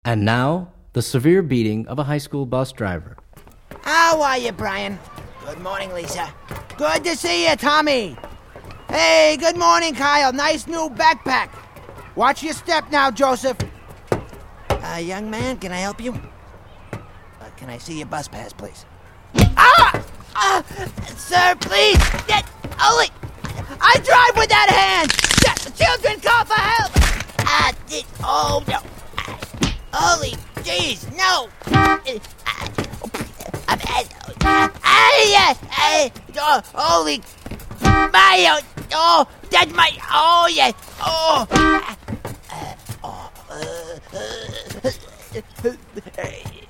And now, the severe beating of a high school bus driver. How are you, Brian? Good morning, Lisa. Good to see you, Tommy. Hey, good morning, Kyle. Nice new backpack. Watch your step now, Joseph. Young man, can I help you? Can I see your bus pass, please? Sir, please. Holy, I drive with that hand. Children, call for help. Oh, no. Holy jeez, no. Holy, my, that's my, oh, yeah, oh.